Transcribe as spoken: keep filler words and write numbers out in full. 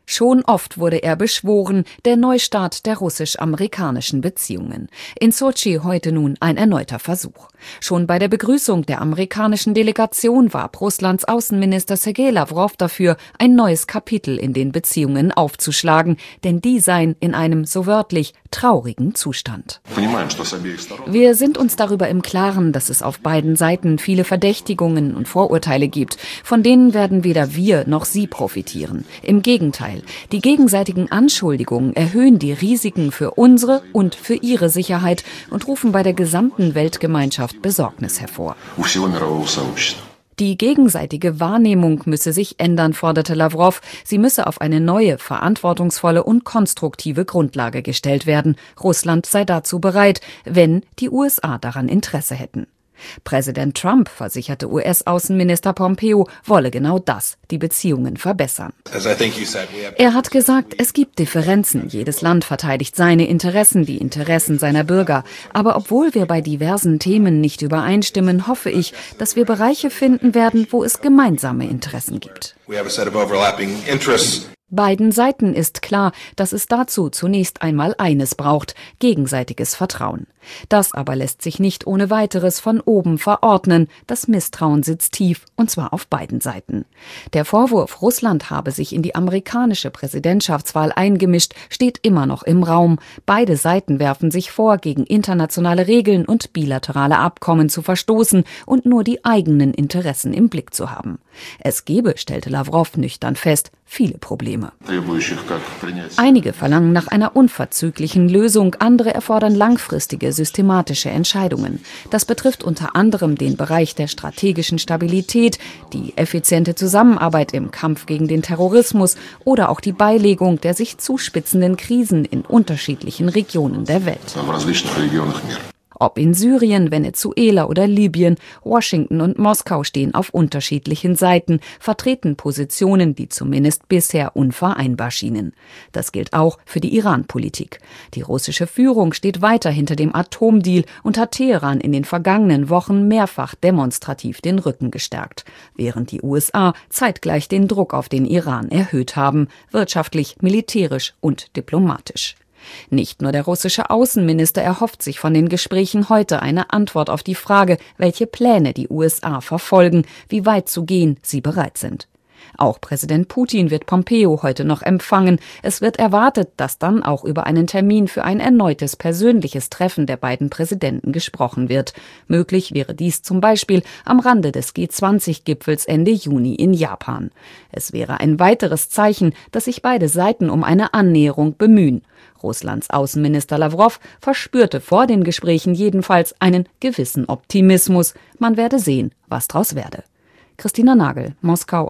Schon oft wurde er beschworen, der Neustart der russisch-amerikanischen Beziehungen. In Sotschi heute nun ein erneuter Versuch. Schon bei der Begrüßung der amerikanischen Delegation warb Russlands Außenminister Sergei Lawrow dafür, ein neues Kapitel in den Beziehungen aufzuschlagen, denn die seien in einem, so wörtlich, traurigen Zustand. Wir sind uns darüber im Klaren, dass es auf beiden Seiten viele Verdächtigungen und Vorurteile gibt, von denen werden weder wir noch sie profitieren. Im Gegenteil, die gegenseitigen Anschuldigungen erhöhen die Risiken für unsere und für ihre Sicherheit und rufen bei der gesamten Weltgemeinschaft Besorgnis hervor. Die gegenseitige Wahrnehmung müsse sich ändern, forderte Lawrow. Sie müsse auf eine neue, verantwortungsvolle und konstruktive Grundlage gestellt werden. Russland sei dazu bereit, wenn die U S A daran Interesse hätten. Präsident Trump versicherte U S-Außenminister Pompeo, wolle genau das, die Beziehungen verbessern. Er hat gesagt, es gibt Differenzen. Jedes Land verteidigt seine Interessen, die Interessen seiner Bürger. Aber obwohl wir bei diversen Themen nicht übereinstimmen, hoffe ich, dass wir Bereiche finden werden, wo es gemeinsame Interessen gibt. Beiden Seiten ist klar, dass es dazu zunächst einmal eines braucht: gegenseitiges Vertrauen. Das aber lässt sich nicht ohne weiteres von oben verordnen. Das Misstrauen sitzt tief, und zwar auf beiden Seiten. Der Vorwurf, Russland habe sich in die amerikanische Präsidentschaftswahl eingemischt, steht immer noch im Raum. Beide Seiten werfen sich vor, gegen internationale Regeln und bilaterale Abkommen zu verstoßen und nur die eigenen Interessen im Blick zu haben. Es gebe, stellte Lawrow nüchtern fest, viele Probleme. Einige verlangen nach einer unverzüglichen Lösung, andere erfordern langfristige, systematische Entscheidungen. Das betrifft unter anderem den Bereich der strategischen Stabilität, die effiziente Zusammenarbeit im Kampf gegen den Terrorismus oder auch die Beilegung der sich zuspitzenden Krisen in unterschiedlichen Regionen der Welt. Ob in Syrien, Venezuela oder Libyen, Washington und Moskau stehen auf unterschiedlichen Seiten, vertreten Positionen, die zumindest bisher unvereinbar schienen. Das gilt auch für die Iran-Politik. Die russische Führung steht weiter hinter dem Atomdeal und hat Teheran in den vergangenen Wochen mehrfach demonstrativ den Rücken gestärkt, während die U S A zeitgleich den Druck auf den Iran erhöht haben, wirtschaftlich, militärisch und diplomatisch. Nicht nur der russische Außenminister erhofft sich von den Gesprächen heute eine Antwort auf die Frage, welche Pläne die U S A verfolgen, wie weit zu gehen sie bereit sind. Auch Präsident Putin wird Pompeo heute noch empfangen. Es wird erwartet, dass dann auch über einen Termin für ein erneutes persönliches Treffen der beiden Präsidenten gesprochen wird. Möglich wäre dies zum Beispiel am Rande des G zwanzig Gipfels Ende Juni in Japan. Es wäre ein weiteres Zeichen, dass sich beide Seiten um eine Annäherung bemühen. Russlands Außenminister Lawrow verspürte vor den Gesprächen jedenfalls einen gewissen Optimismus. Man werde sehen, was draus werde. Christina Nagel, Moskau.